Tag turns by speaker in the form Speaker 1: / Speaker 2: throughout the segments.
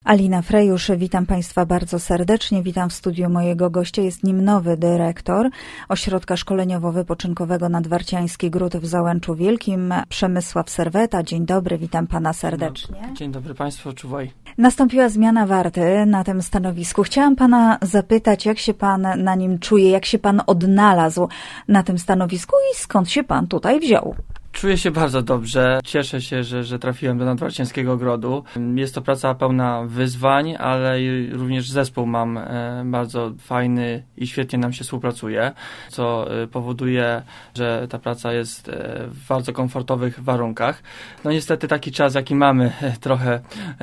Speaker 1: Alina Frejusz, witam Państwa bardzo serdecznie. Witam w studiu mojego gościa. Jest nim nowy dyrektor Ośrodka Szkoleniowo-Wypoczynkowego Nadwarciański Gród w Załęczu Wielkim, Przemysław Serweta. Dzień dobry, witam Pana serdecznie.
Speaker 2: Dzień dobry Państwu, czuwaj.
Speaker 1: Nastąpiła zmiana warty na tym stanowisku. Chciałam Pana zapytać, jak się Pan na nim czuje, jak się Pan odnalazł na tym stanowisku i skąd się Pan tutaj wziął?
Speaker 2: Czuję się bardzo dobrze. Cieszę się, że trafiłem do Nadwarciańskiego Grodu. Jest to praca pełna wyzwań, ale również zespół mam bardzo fajny i świetnie nam się współpracuje, co powoduje, że ta praca jest w bardzo komfortowych warunkach. No niestety taki czas, jaki mamy, trochę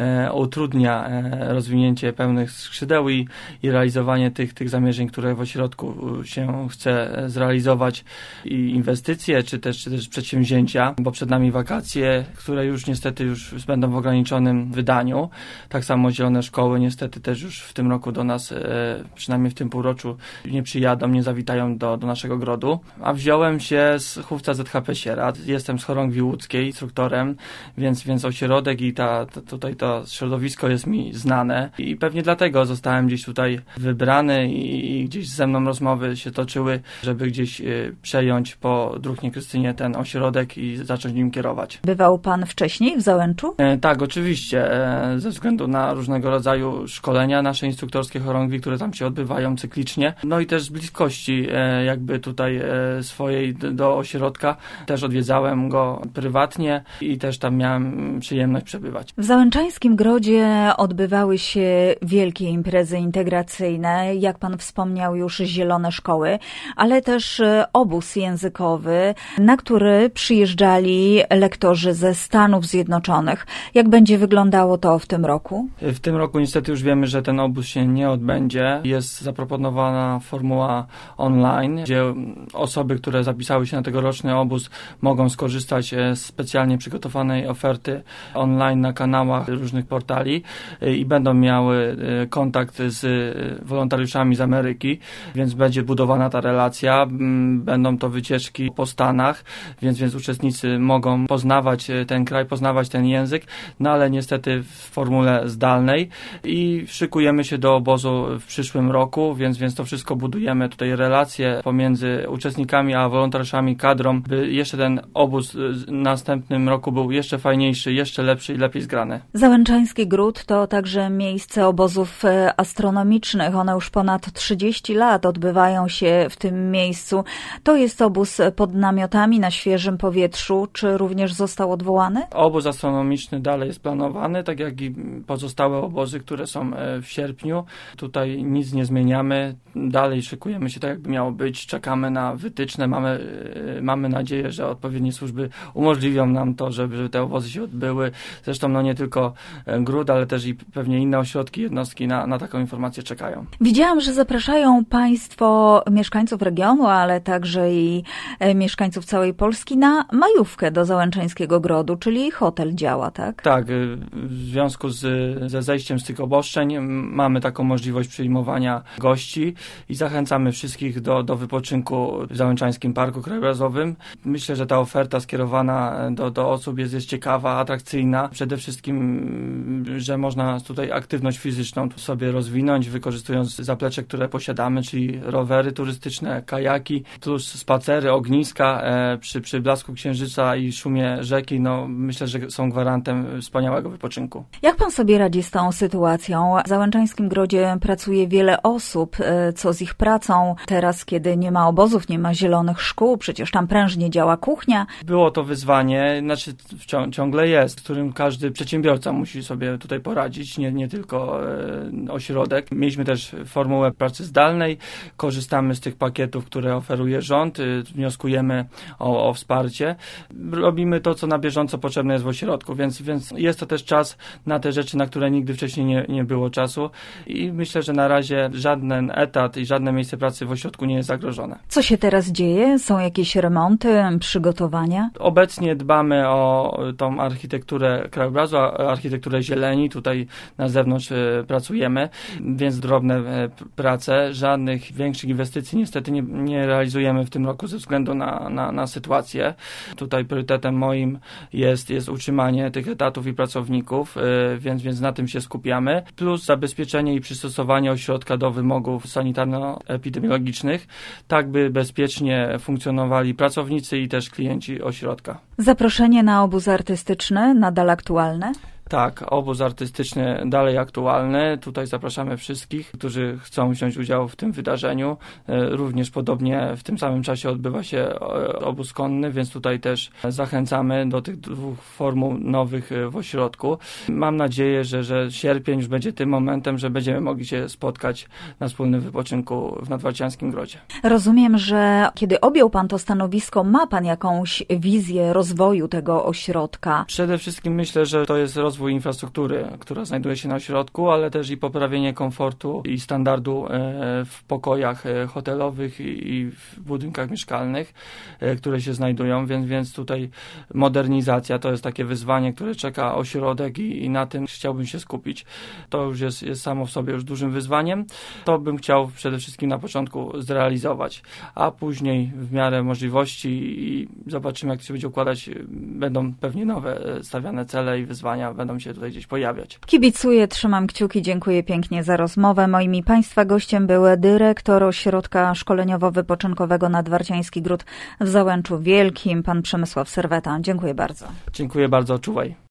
Speaker 2: utrudnia rozwinięcie pełnych skrzydeł i realizowanie tych zamierzeń, które w ośrodku się chce zrealizować, i inwestycje, czy też przedsięwzięcia, bo przed nami wakacje, które już niestety będą w ograniczonym wydaniu. Tak samo zielone szkoły niestety też już w tym roku do nas, przynajmniej w tym półroczu, nie przyjadą, nie zawitają do naszego grodu. A wziąłem się z chówca ZHP Sieradz. Jestem z Chorągwi Łódzkiej, instruktorem, więc ośrodek i tutaj to środowisko jest mi znane i pewnie dlatego zostałem gdzieś tutaj wybrany i gdzieś ze mną rozmowy się toczyły, żeby gdzieś przejąć po druhnie Krystynie ten ośrodek i zacząć nim kierować.
Speaker 1: Bywał Pan wcześniej w Załęczu?
Speaker 2: Tak, oczywiście. Ze względu na różnego rodzaju szkolenia nasze instruktorskie Chorągwi, które tam się odbywają cyklicznie. No i też z bliskości jakby tutaj swojej do ośrodka. Też odwiedzałem go prywatnie i też tam miałem przyjemność przebywać.
Speaker 1: W Załęczańskim Grodzie odbywały się wielkie imprezy integracyjne. Jak Pan wspomniał, już zielone szkoły, ale też obóz językowy, na który przyjeżdżali lektorzy ze Stanów Zjednoczonych. Jak będzie wyglądało to w tym roku?
Speaker 2: W tym roku niestety już wiemy, że ten obóz się nie odbędzie. Jest zaproponowana formuła online, gdzie osoby, które zapisały się na tegoroczny obóz, mogą skorzystać z specjalnie przygotowanej oferty online na kanałach różnych portali i będą miały kontakt z wolontariuszami z Ameryki, więc będzie budowana ta relacja. Będą to wycieczki po Stanach, więc uczestnicy mogą poznawać ten kraj, poznawać ten język, no ale niestety w formule zdalnej i szykujemy się do obozu w przyszłym roku, więc to wszystko budujemy tutaj relacje pomiędzy uczestnikami a wolontariuszami, kadrą, by jeszcze ten obóz w następnym roku był jeszcze fajniejszy, jeszcze lepszy i lepiej zgrany.
Speaker 1: Załęczański Gród to także miejsce obozów astronomicznych. One już ponad 30 lat odbywają się w tym miejscu. To jest obóz pod namiotami na świeżym powietrzu, czy również został odwołany?
Speaker 2: Obóz astronomiczny dalej jest planowany, tak jak i pozostałe obozy, które są w sierpniu. Tutaj nic nie zmieniamy. Dalej szykujemy się tak, jakby miało być. Czekamy na wytyczne. Mamy nadzieję, że odpowiednie służby umożliwią nam to, żeby te obozy się odbyły. Zresztą nie tylko Gród, ale też i pewnie inne ośrodki, jednostki na taką informację czekają.
Speaker 1: Widziałam, że zapraszają Państwo mieszkańców regionu, ale także i mieszkańców całej Polski na majówkę do Załęczańskiego Grodu, czyli hotel działa, tak?
Speaker 2: Tak, w związku ze zejściem z tych obostrzeń mamy taką możliwość przyjmowania gości i zachęcamy wszystkich do wypoczynku w Załęczańskim Parku Krajobrazowym. Myślę, że ta oferta skierowana do osób jest ciekawa, atrakcyjna. Przede wszystkim, że można tutaj aktywność fizyczną sobie rozwinąć, wykorzystując zaplecze, które posiadamy, czyli rowery turystyczne, kajaki, tu spacery, ogniska przy blasku księżyca i szumie rzeki. No, myślę, że są gwarantem wspaniałego wypoczynku.
Speaker 1: Jak Pan sobie radzi z tą sytuacją? W Załęczańskim Grodzie pracuje wiele osób. Co z ich pracą teraz, kiedy nie ma obozów, nie ma zielonych szkół? Przecież tam prężnie działa kuchnia.
Speaker 2: Było to wyzwanie, ciągle jest, z którym każdy przedsiębiorca musi sobie tutaj poradzić, nie tylko ośrodek. Mieliśmy też formułę pracy zdalnej, korzystamy z tych pakietów, które oferuje rząd, wnioskujemy o wsparcie. Robimy to, co na bieżąco potrzebne jest w ośrodku, więc jest to też czas na te rzeczy, na które nigdy wcześniej nie było czasu i myślę, że na razie żaden etat i żadne miejsce pracy w ośrodku nie jest zagrożone.
Speaker 1: Co się teraz dzieje? Są jakieś remonty, przygotowania?
Speaker 2: Obecnie dbamy o tą architekturę krajobrazu, architekturę zieleni. Tutaj na zewnątrz pracujemy, więc drobne prace. Żadnych większych inwestycji niestety nie realizujemy w tym roku ze względu na sytuację. Tutaj priorytetem moim jest utrzymanie tych etatów i pracowników, więc na tym się skupiamy. Plus zabezpieczenie i przystosowanie ośrodka do wymogów sanitarno-epidemiologicznych, tak by bezpiecznie funkcjonowali pracownicy i też klienci ośrodka.
Speaker 1: Zaproszenie na obóz artystyczny nadal aktualne?
Speaker 2: Tak, obóz artystyczny dalej aktualny. Tutaj zapraszamy wszystkich, którzy chcą wziąć udział w tym wydarzeniu. Również podobnie w tym samym czasie odbywa się obóz konny, więc tutaj też zachęcamy do tych dwóch formuł nowych w ośrodku. Mam nadzieję, że sierpień już będzie tym momentem, że będziemy mogli się spotkać na wspólnym wypoczynku w Nadwarciańskim Grodzie.
Speaker 1: Rozumiem, że kiedy objął pan to stanowisko, ma pan jakąś wizję rozwoju tego ośrodka?
Speaker 2: Przede wszystkim myślę, że to jest rozwój infrastruktury, która znajduje się na ośrodku, ale też i poprawienie komfortu i standardu w pokojach hotelowych i w budynkach mieszkalnych, które się znajdują, więc tutaj modernizacja to jest takie wyzwanie, które czeka ośrodek i na tym chciałbym się skupić. To już jest samo w sobie już dużym wyzwaniem. To bym chciał przede wszystkim na początku zrealizować, a później w miarę możliwości i zobaczymy, jak to się będzie układać, będą pewnie nowe stawiane cele i wyzwania będą się tutaj gdzieś pojawiać.
Speaker 1: Kibicuję, trzymam kciuki, dziękuję pięknie za rozmowę. Moim i Państwa gościem był dyrektor Ośrodka Szkoleniowo-Wypoczynkowego Nadwarciański Gród w Załęczu Wielkim, pan Przemysław Serweta. Dziękuję bardzo.
Speaker 2: Dziękuję bardzo, czuwaj.